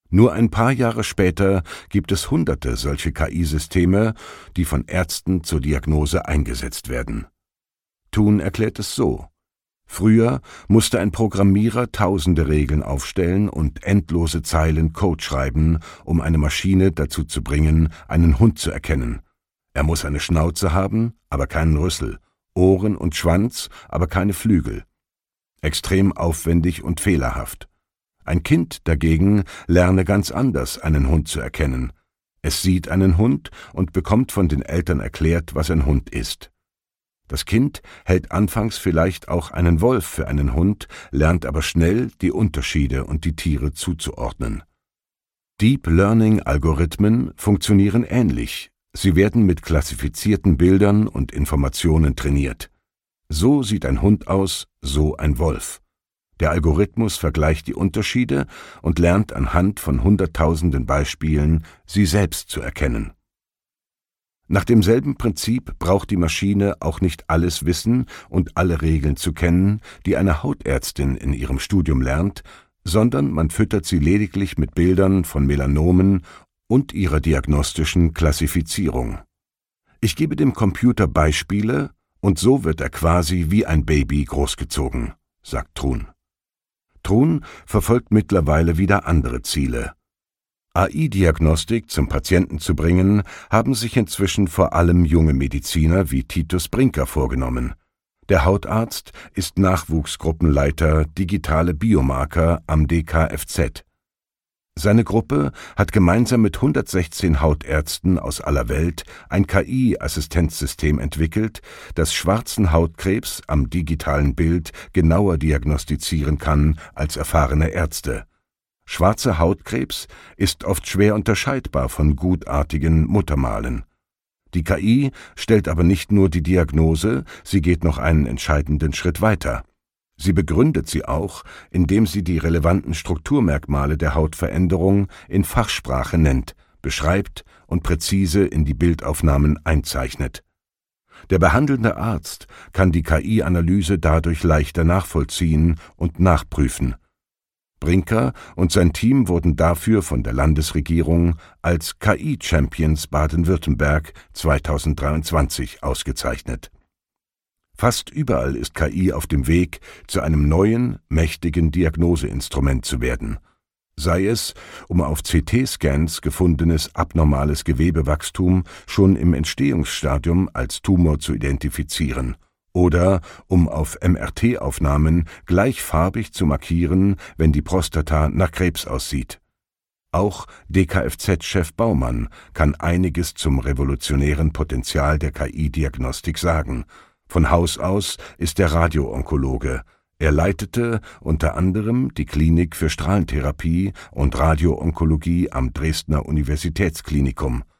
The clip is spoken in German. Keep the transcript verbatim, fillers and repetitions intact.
Nur ein paar Jahre später gibt es hunderte solche K I-Systeme, die von Ärzten zur Diagnose eingesetzt werden. Thun erklärt es so: Früher musste ein Programmierer tausende Regeln aufstellen und endlose Zeilen Code schreiben, um eine Maschine dazu zu bringen, einen Hund zu erkennen. Er muss eine Schnauze haben, aber keinen Rüssel, Ohren und Schwanz, aber keine Flügel. Extrem aufwendig und fehlerhaft. Ein Kind dagegen lerne ganz anders, einen Hund zu erkennen. Es sieht einen Hund und bekommt von den Eltern erklärt, was ein Hund ist. Das Kind hält anfangs vielleicht auch einen Wolf für einen Hund, lernt aber schnell, die Unterschiede und die Tiere zuzuordnen. Deep Learning-Algorithmen funktionieren ähnlich. Sie werden mit klassifizierten Bildern und Informationen trainiert. So sieht ein Hund aus, so ein Wolf. Der Algorithmus vergleicht die Unterschiede und lernt anhand von hunderttausenden Beispielen, sie selbst zu erkennen. Nach demselben Prinzip braucht die Maschine auch nicht alles wissen und alle Regeln zu kennen, die eine Hautärztin in ihrem Studium lernt, sondern man füttert sie lediglich mit Bildern von Melanomen und ihrer diagnostischen Klassifizierung. Ich gebe dem Computer Beispiele, und so wird er quasi wie ein Baby großgezogen, sagt Thun. Thun verfolgt mittlerweile wieder andere Ziele. A I-Diagnostik zum Patienten zu bringen, haben sich inzwischen vor allem junge Mediziner wie Titus Brinker vorgenommen. Der Hautarzt ist Nachwuchsgruppenleiter Digitale Biomarker am D K F Z. Seine Gruppe hat gemeinsam mit hundertsechzehn Hautärzten aus aller Welt ein K I-Assistenzsystem entwickelt, das schwarzen Hautkrebs am digitalen Bild genauer diagnostizieren kann als erfahrene Ärzte. Schwarzer Hautkrebs ist oft schwer unterscheidbar von gutartigen Muttermalen. Die K I stellt aber nicht nur die Diagnose, sie geht noch einen entscheidenden Schritt weiter. Sie begründet sie auch, indem sie die relevanten Strukturmerkmale der Hautveränderung in Fachsprache nennt, beschreibt und präzise in die Bildaufnahmen einzeichnet. Der behandelnde Arzt kann die K I-Analyse dadurch leichter nachvollziehen und nachprüfen. Brinker und sein Team wurden dafür von der Landesregierung als K I-Champions Baden-Württemberg zweitausenddreiundzwanzig ausgezeichnet. Fast überall ist K I auf dem Weg, zu einem neuen, mächtigen Diagnoseinstrument zu werden. Sei es, um auf C T-Scans gefundenes abnormales Gewebewachstum schon im Entstehungsstadium als Tumor zu identifizieren, oder um auf M R T-Aufnahmen gleich farbig zu markieren, wenn die Prostata nach Krebs aussieht. Auch D K F Z-Chef Baumann kann einiges zum revolutionären Potenzial der K I-Diagnostik sagen. Von Haus aus ist er Radioonkologe. Er leitete unter anderem die Klinik für Strahlentherapie und Radioonkologie am Dresdner Universitätsklinikum.